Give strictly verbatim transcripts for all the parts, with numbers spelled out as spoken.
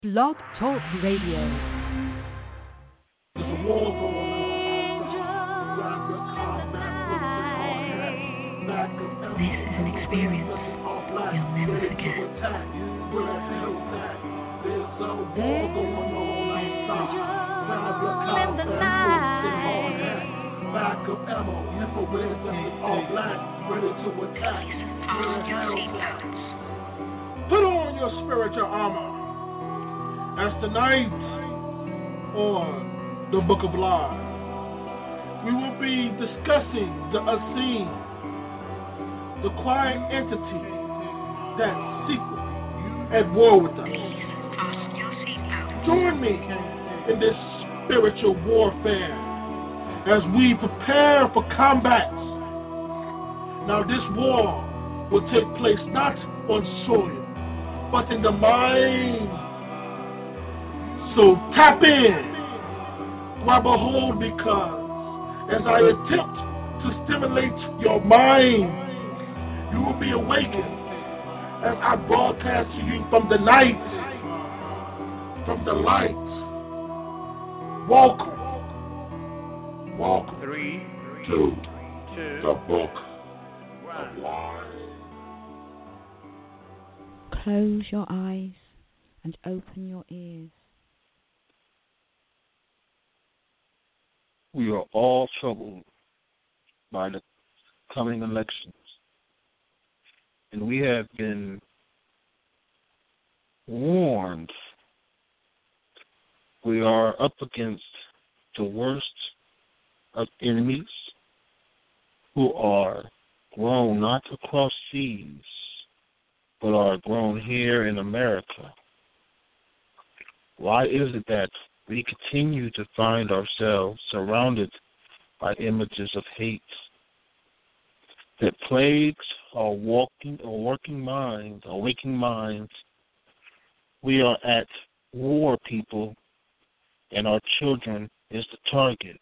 Blog Talk Radio. There's a war going on. Grab your combat with the hard hat. Back of ever. This is an experience you'll never forget. Where the hell's that? There's a war going on outside. Grab your combat with the hard hat. Back of ammo. Infrared weapons all black. Ready to attack. Where the hell's that? Put on your spiritual armor. As tonight on the Book of Lies, we will be discussing the unseen, the quiet entity that's secretly at war with us. Join me in this spiritual warfare as we prepare for combat. Now this war will take place not on soil, but in the mind. So tap in, grab a hold, because as I attempt to stimulate your mind, you will be awakened as I broadcast to you from the night, from the light. Welcome, welcome Three, to two, the Book one. of Lies. Close your eyes and open your ears. We are all troubled by the coming elections, and we have been warned. We are up against the worst of enemies who are grown not across seas, but are grown here in America. Why is it that we continue to find ourselves surrounded by images of hate that plagues our walking or working minds, our waking minds? We are at war, people, and our children is the target.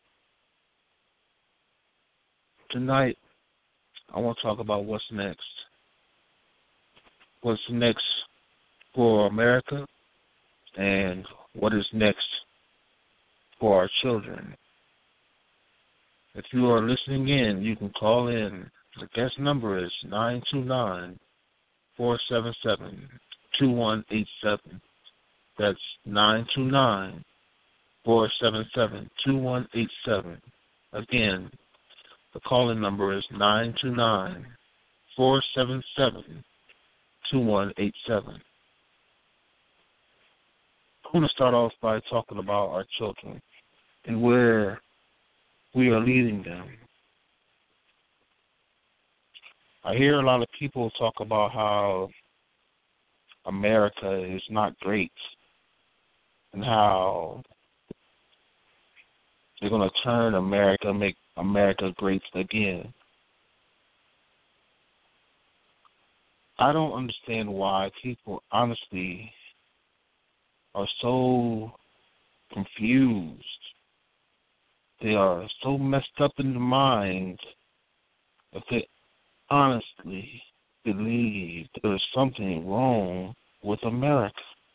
Tonight, I want to talk about what's next. What's next for America, and what is next for our children. If you are listening in, you can call in. The guest number is nine two nine, four seven seven, two one eight seven. That's nine two nine, four seven seven, two one eight seven. Again, the call-in number is nine two nine, four seven seven, two one eight seven. I want to start off by talking about our children and where we are leading them. I hear a lot of people talk about how America is not great and how they're going to turn America, make America great again. I don't understand why people honestly are so confused. They are so messed up in the mind that they honestly believe there is something wrong with America.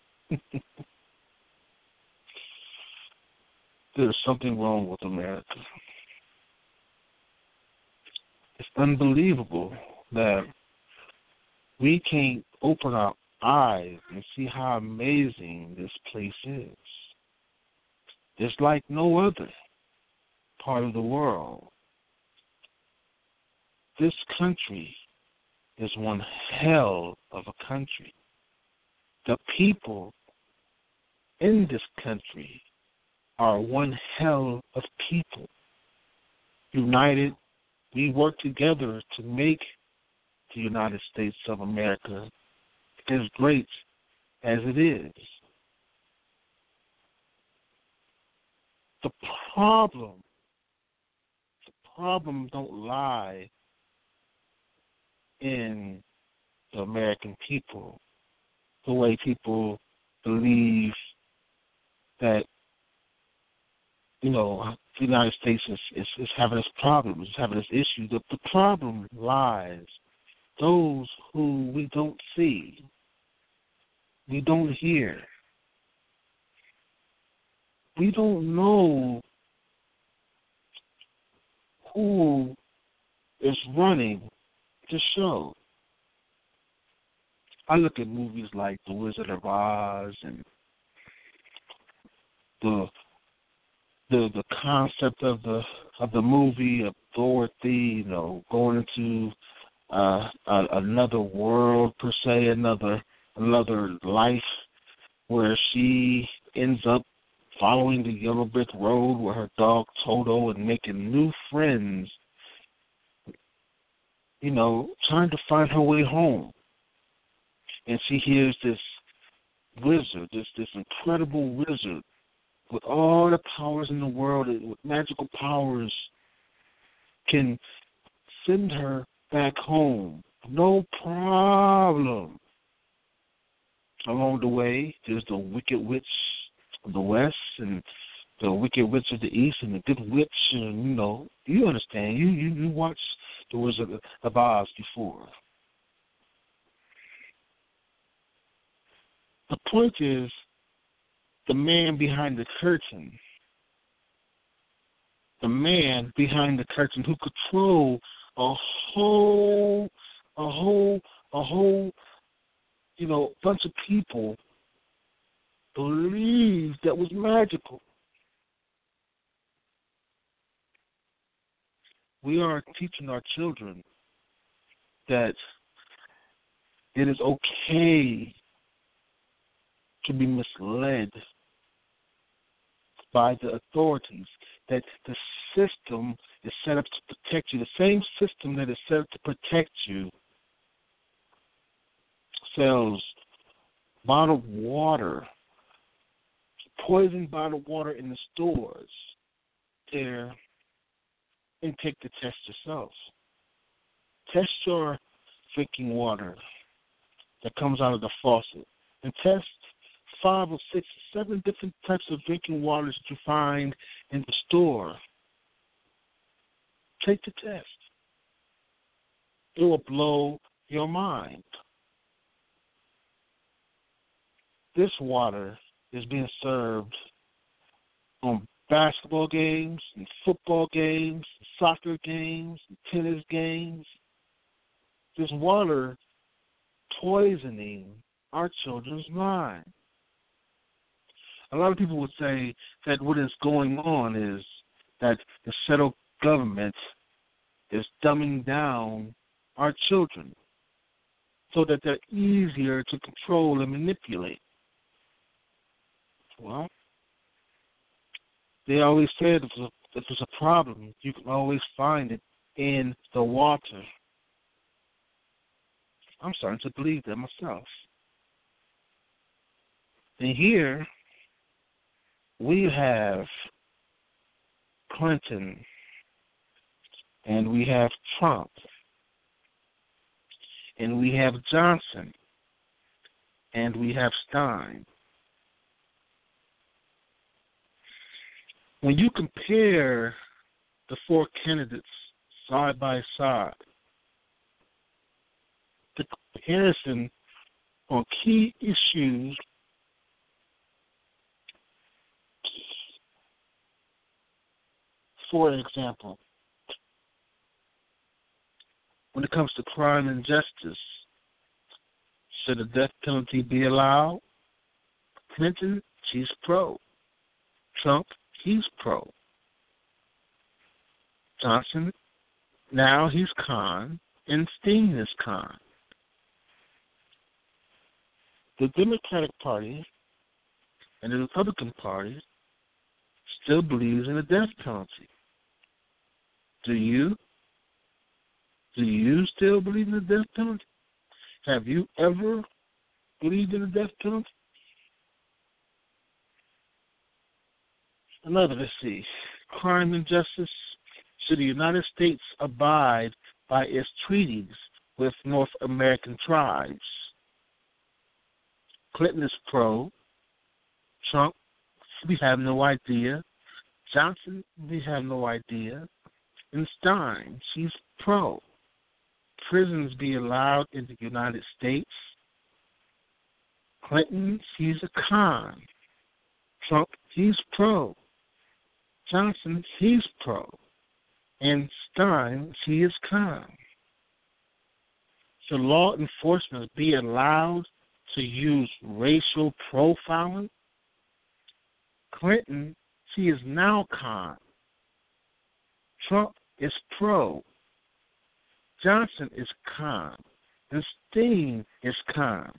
There's something wrong with America. It's unbelievable that we can't open our eyes and see how amazing this place is. It's like no other part of the world. This country is one hell of a country. The people in this country are one hell of people. United, we work together to make the United States of America as great as it is. The problem, the problem don't lie in the American people, the way people believe that, you know, the United States is, is, is having this problem, is having this issue. The, the problem lies those who we don't see, we don't hear, we don't know who is running the show. I look at movies like The Wizard of Oz and the the the concept of the of the movie of Dorothy, you know, going into uh, a, another world per se, another another life where she ends up following the yellow brick road with her dog Toto and making new friends, you know, trying to find her way home. And she hears this wizard, this this incredible wizard with all the powers in the world, with magical powers, can send her back home. No problem. Along the way, there's the Wicked Witch of the West and the Wicked Witch of the East and the Good Witch, and, you know, you understand. You, you, you watched The Wizard of Oz before. The point is, the man behind the curtain, the man behind the curtain who control a whole, a whole, a whole, you know, bunch of people believed that was magical. We are teaching our children that it is okay to be misled by the authorities, that the system is set up to protect you. The same system that is set up to protect you sells bottled water, poisoned bottled water in the stores there, and take the test yourself. Test your drinking water that comes out of the faucet and test five or six or seven different types of drinking waters that you find in the store. Take the test. It will blow your mind. This water is being served on basketball games, and football games, and soccer games, and tennis games. This water poisoning our children's minds. A lot of people would say that what is going on is that the federal government is dumbing down our children so that they're easier to control and manipulate. Well, they always said if there's a problem, you can always find it in the water. I'm starting to believe that myself. And here, we have Clinton, and we have Trump, and we have Johnson, and we have Stein. When you compare the four candidates side by side, the comparison on key issues For example, when it comes to crime and justice, should the death penalty be allowed? Clinton, she's pro. Trump, he's pro. Johnson, now he's con, and Steen is con. The Democratic Party and the Republican Party still believes in the death penalty. Do you? Do you still believe in the death penalty? Have you ever believed in the death penalty? Another, let's see. Crime and justice. Should the United States abide by its treaties with North American tribes? Clinton is pro. Trump, we have no idea. Johnson, we have no idea. And Stein, she's pro. Prisons be allowed in the United States. Clinton, she's a con. Trump, he's pro. Johnson, he's pro. And Stein, he is con. Should law enforcement be allowed to use racial profiling? Clinton, he is now con. Trump is pro. Johnson is con. And Steen is con.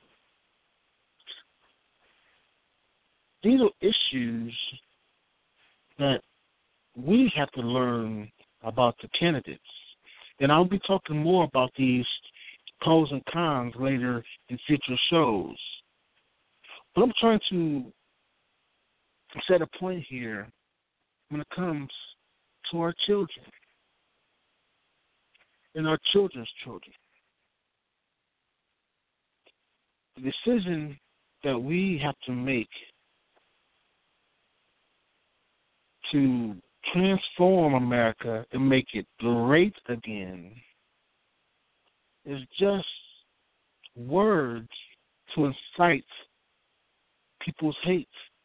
These are issues that we have to learn about the candidates. And I'll be talking more about these pros and cons later in future shows. But I'm trying to set a point here when it comes to our children and our children's children. The decision that we have to make to transform America and make it great again is just words to incite people's hate.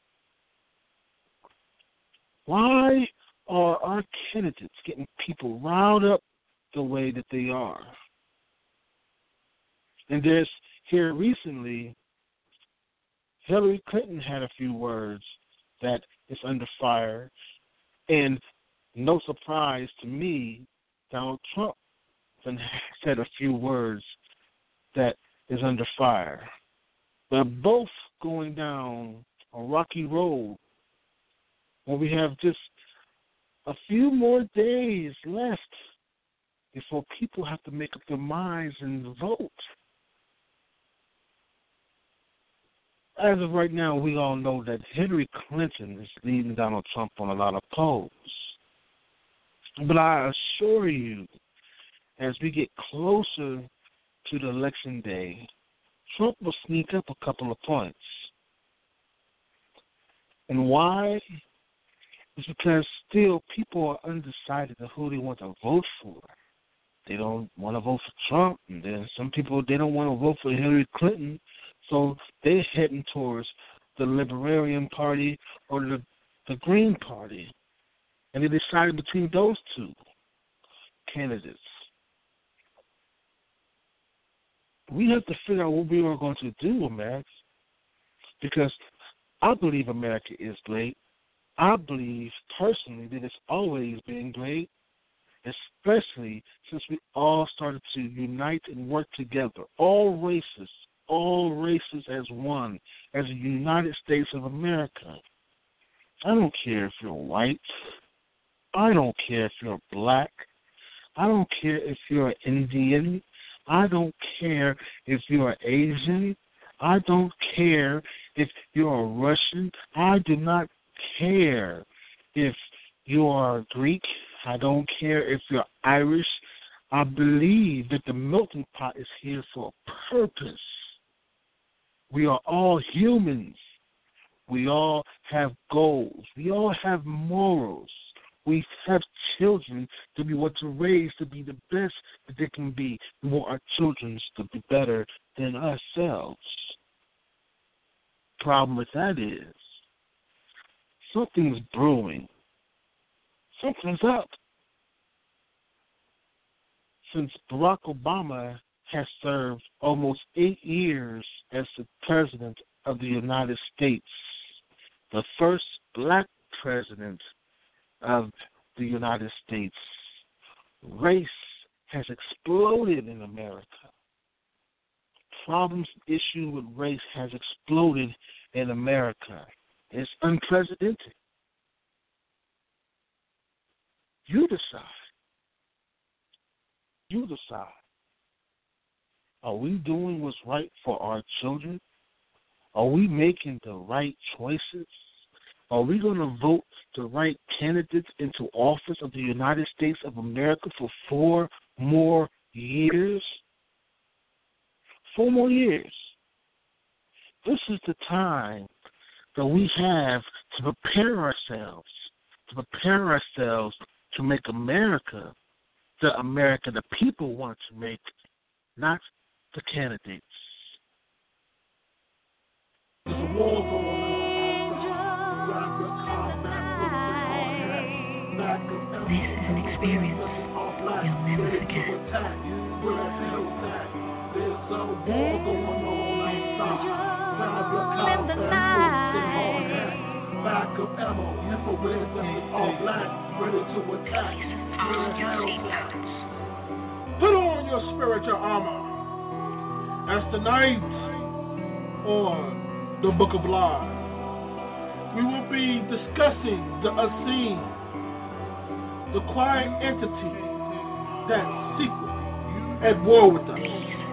Why are our candidates getting people riled up the way that they are? And there's here recently, Hillary Clinton had a few words that is under fire. And no surprise to me, Donald Trump said a few words that is under fire. They're both going down a rocky road where we have just a few more days left before people have to make up their minds and vote. As of right now, we all know that Hillary Clinton is leading Donald Trump on a lot of polls. But I assure you, as we get closer to the election day, Trump will sneak up a couple of points. And why? It's because still people are undecided on who they want to vote for. They don't want to vote for Trump, and then some people, they don't want to vote for Hillary Clinton. So they're heading towards the Libertarian Party or the, the Green Party. And they decided between those two candidates. We have to figure out what we are going to do, America. Because I believe America is great. I believe personally that it's always been great, especially since we all started to unite and work together, all races. All races as one, as a United States of America. I don't care if you're white. I don't care if you're black. I don't care if you're Indian. I don't care if you're Asian. I don't care if you're Russian. I do not care if you're Greek. I don't care if you're Irish. I believe that the melting pot is here for a purpose. We are all humans. We all have goals. We all have morals. We have children that we want to raise to be the best that they can be. We want our children to be better than ourselves. Problem with that is something's brewing. Something's up. Since Barack Obama has served almost eight years as the president of the United States, the first black president of the United States, race has exploded in America. Problems, issue with race has exploded in America. It's unprecedented. You decide. You decide. Are we doing what's right for our children? Are we making the right choices? Are we going to vote the right candidates into office of the United States of America for four more years? Four more years. This is the time that we have to prepare ourselves, to prepare ourselves to make America the America the people want to make, not the candidates. There's a war going on. You gotta combat what's in our head. war going on outside. Grab your combat boots and hard hat. Backup ammo, infrared weapons, all black, ready to attack. Put on your spiritual armor. As tonight on the Book of Lies, we will be discussing the unseen, the quiet entity that's secretly at war with us.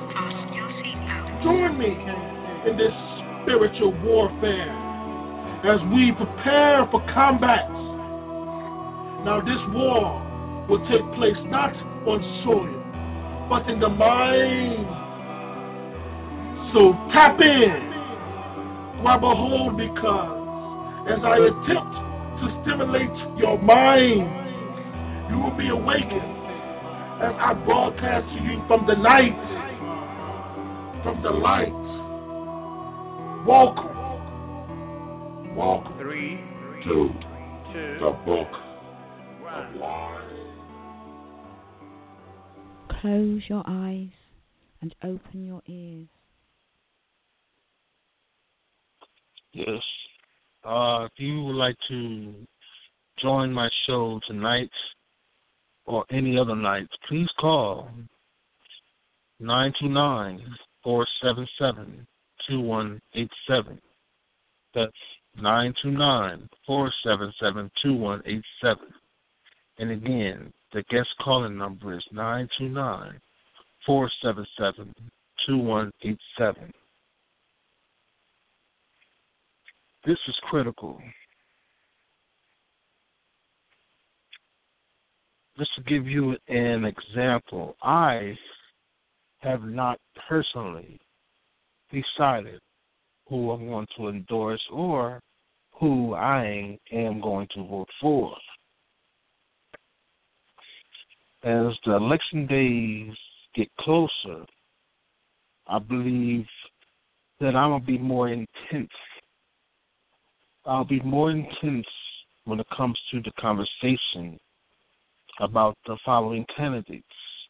Join me in this spiritual warfare as we prepare for combats. Now this war will take place not on soil, but in the mind. So tap in, grab a hold, because as I attempt to stimulate your mind, you will be awakened as I broadcast to you from the night, from the light. Welcome, welcome Three, to two, the Book one. of Lies. Close your eyes and open your ears. Yes. Uh, if you would like to join my show tonight or any other night, please call nine two nine, four seven seven, two one eight seven. That's nine two nine, four seven seven, two one eight seven. And again, the guest calling number is nine two nine, four seven seven, two one eight seven. This is critical. Just to give you an example, I have not personally decided who I'm going to endorse or who I am going to vote for. As the election days get closer, I believe that I'm going to be more intense. I'll be more intense when it comes to the conversation about the following candidates,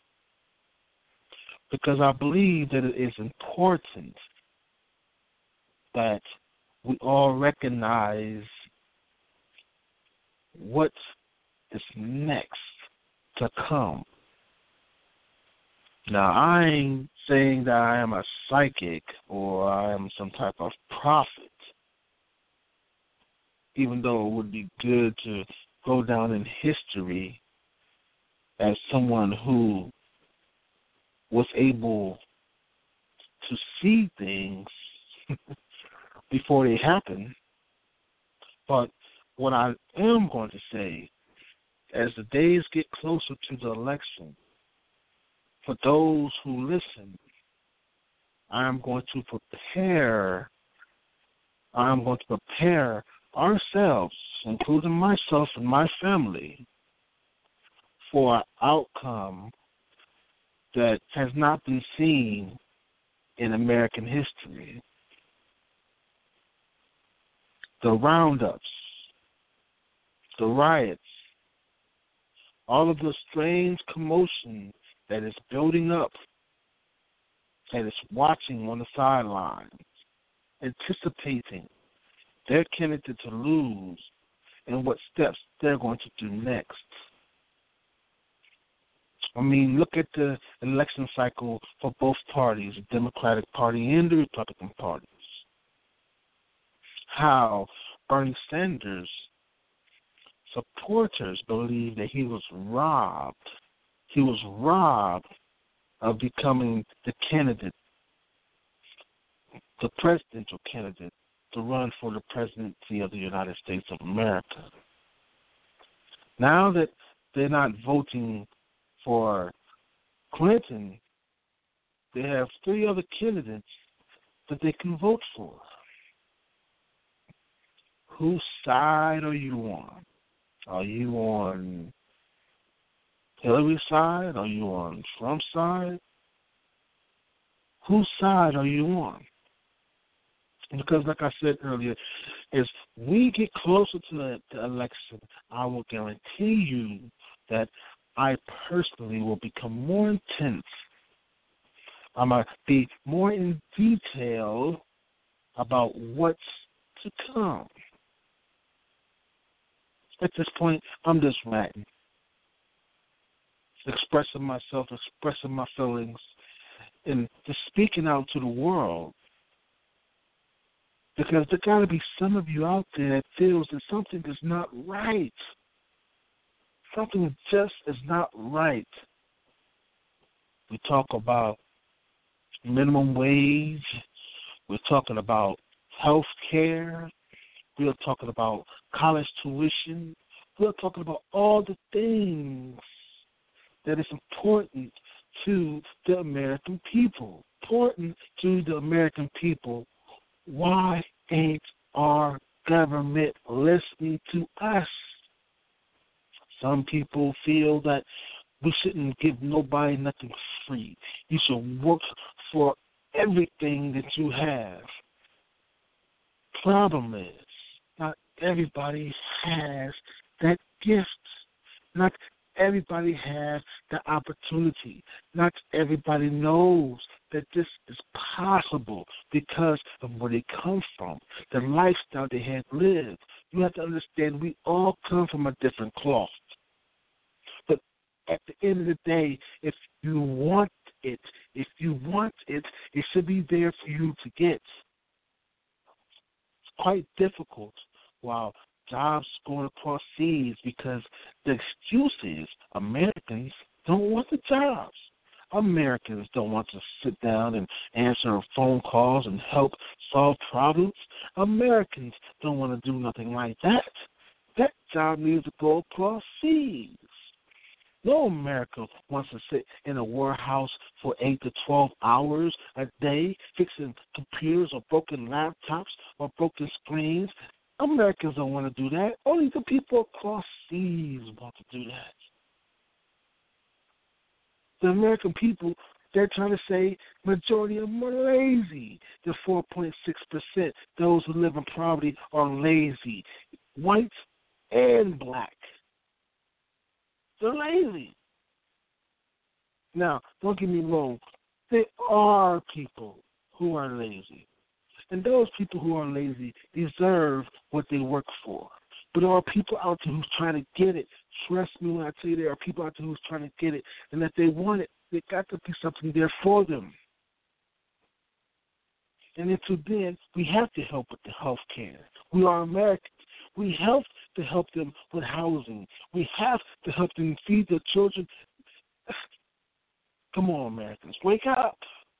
because I believe that it is important that we all recognize what is next to come. Now, I ain't saying that I am a psychic or I am some type of prophet, even though it would be good to go down in history as someone who was able to see things before they happen. But what I am going to say, as the days get closer to the election, for those who listen, I am going to prepare, I am going to prepare ourselves, including myself and my family, for an outcome that has not been seen in American history. The roundups, the riots, all of the strange commotion that is building up, that is watching on the sidelines, anticipating their candidate to lose and what steps they're going to do next. I mean, look at the election cycle for both parties, the Democratic Party and the Republican parties. How Bernie Sanders supporters believe that he was robbed. He was robbed of becoming the candidate, the presidential candidate, to run for the presidency of the United States of America. Now that they're not voting for Clinton, they have three other candidates that they can vote for. Whose side are you on? Are you on Hillary's side? Are you on Trump's side? Whose side are you on? Because, like I said earlier, as we get closer to the, the election, I will guarantee you that I personally will become more intense I'm going to be more in detail about what's to come. At this point, I'm just ranting, expressing myself, expressing my feelings, and just speaking out to the world. Because there got to be some of you out there that feels that something is not right. Something just is not right. We talk about minimum wage. We're talking about health care. We're talking about college tuition. We're talking about all the things that is important to the American people. Important to the American people. Why ain't our government listening to us? Some people feel that we shouldn't give nobody nothing free. You should work for everything that you have. Problem is, not everybody has that gift. Not everybody has the opportunity. Not everybody knows that this is possible because of where they come from, the lifestyle they have lived. You have to understand we all come from a different cloth. But at the end of the day, if you want it, if you want it, it should be there for you to get. It's quite difficult while jobs going across seas because the excuse is Americans don't want the jobs. Americans don't want to sit down and answer phone calls and help solve problems. Americans don't want to do nothing like that. That job needs to go across seas. No American wants to sit in a warehouse for eight to twelve hours a day fixing computers or broken laptops or broken screens. Americans don't want to do that. Only the people across seas want to do that. The American people, they're trying to say majority of them are lazy. The four point six percent, those who live in poverty, are lazy. White and black. They're lazy. Now, don't get me wrong. There are people who are lazy. And those people who are lazy deserve what they work for. But there are people out there who's trying to get it. Trust me when I tell you there are people out there who's trying to get it. And if they want it, there got to be something there for them. And until then, we have to help with the health care. We are Americans. We have to help them with housing. We have to help them feed their children. Come on, Americans, wake up.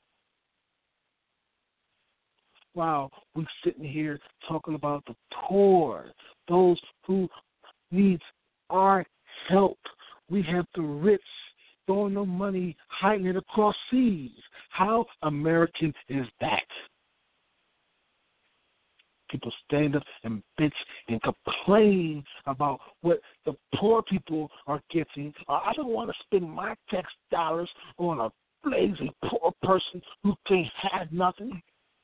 Wow, we're sitting here talking about the poor, those who need our help. We have the rich throwing their money, hiding it across seas. How American is that? People stand up and bitch and complain about what the poor people are getting. I don't want to spend my tax dollars on a lazy poor person who can't have nothing.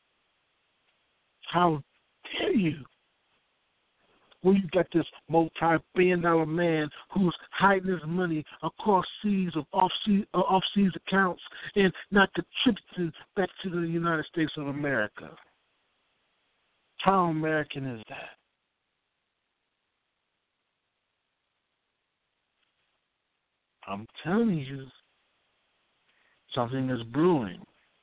How dare you? Well, you got this multi-billion dollar man who's hiding his money across seas of off-seas, uh, off-seas accounts and not contributing back to the United States of America. How American is that? I'm telling you, something is brewing.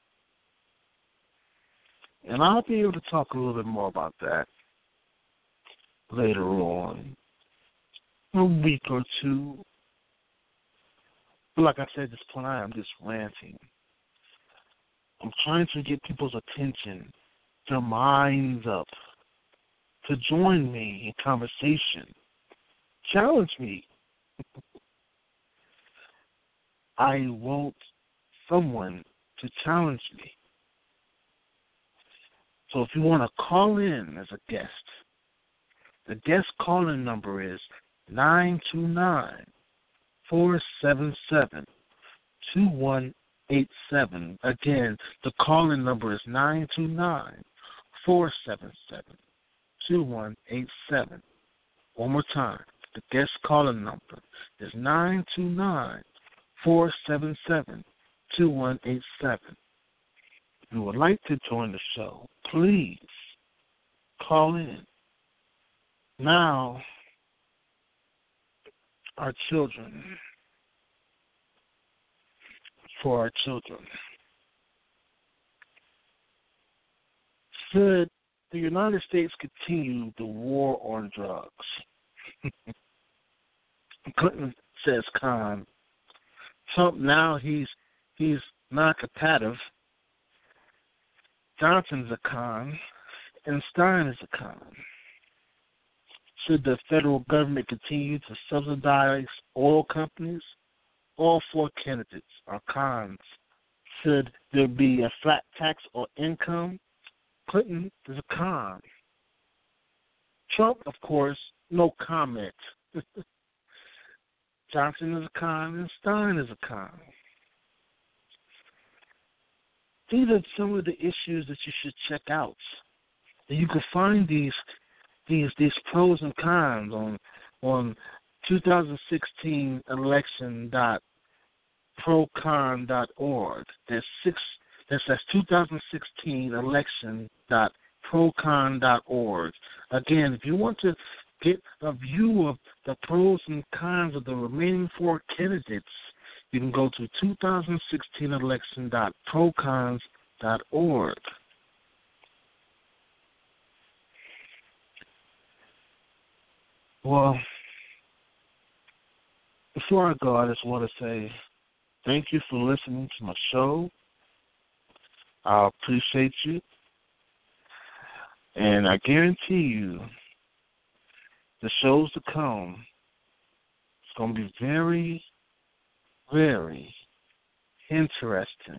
And I'll be able to talk a little bit more about that later on, a week or two. But like I said at this point, I am just ranting. I'm trying to get people's attention, their minds up, to join me in conversation. Challenge me. I want someone to challenge me. So if you want to call in as a guest, the guest calling number is nine two nine, four seven seven, two one eight seven. Again, the calling number is nine two nine, four seven seven, two one eight seven. One more time. The guest calling number is nine two nine, four seven seven, two one eight seven. you would like to join the show, please call in. Now, our children, for our children, should the United States continue the war on drugs? Clinton says con. Trump now he's he's non-competitive. Johnson's a con, and Stein is a con. Should the federal government continue to subsidize oil companies? All four candidates are cons. Should there be a flat tax on income? Clinton is a con. Trump, of course, no comment. Johnson is a con, and Stein is a con. These are some of the issues that you should check out. And you can find these these these pros and cons on on twenty sixteen election dot procon dot org. There's six. That's that's twenty sixteen election dot procon dot org. Again, if you want to get a view of the pros and cons of the remaining four candidates, you can go to twenty sixteen election dot procons dot org. Well, before I go, I just want to say thank you for listening to my show. I appreciate you. And I guarantee you the shows to come, it's going to be very, very interesting.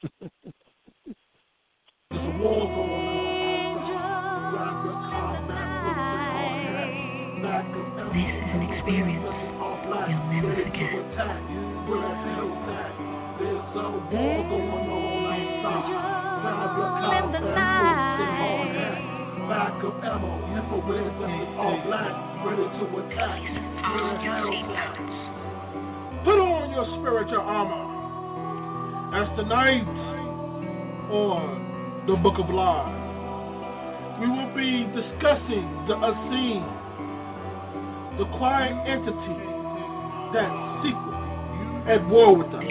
There's a war going on. Grab your combat boots and hard hat. Back of This is an experience you'll never forget. Where the hell's that? There's a war going on outside. Grab your combat boots and hard hat. Back of ammo, infrared weapons, all black, ready to attack. Where the hell's that? Put on your spiritual armor. As tonight on the Book of Lies, we will be discussing the unseen, the quiet entity that's secretly at war with us.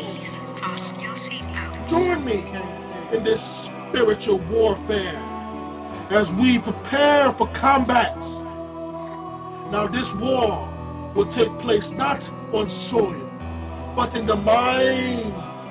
Join me in this spiritual warfare as we prepare for combat. Now this war will take place not on soil, but in the mind.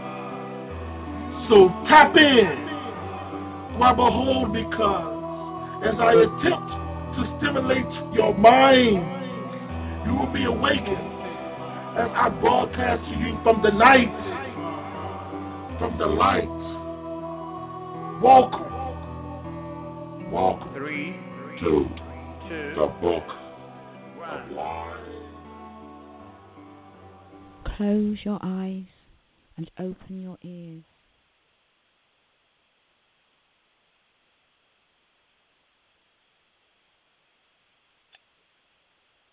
So tap in, grab a hold, because as I attempt to stimulate your mind, you will be awakened as I broadcast to you from the night, from the light. Welcome, welcome Three, to two, the Book one. of Lies. Close your eyes and open your ears.